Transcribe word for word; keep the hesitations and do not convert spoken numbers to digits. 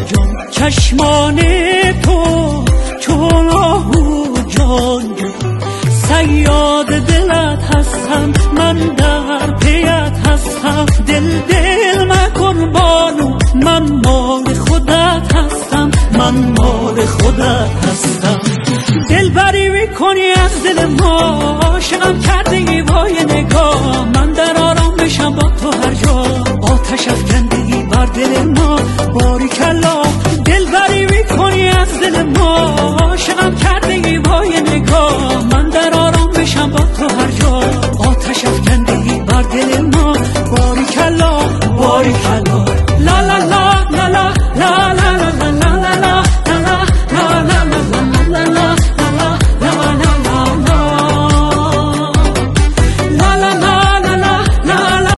جان چشمان تو چون آهو جان جان صیاد دلت هستم من در پیت هستم دل دل مکن بانو من مال خودت هستم من مال خودت هستم دل بری میکنی از دل ما عاشقم کردگی وای نگاه من در آرام بشم با تو هر جا آتش افکندگی بر دل ما باریکلا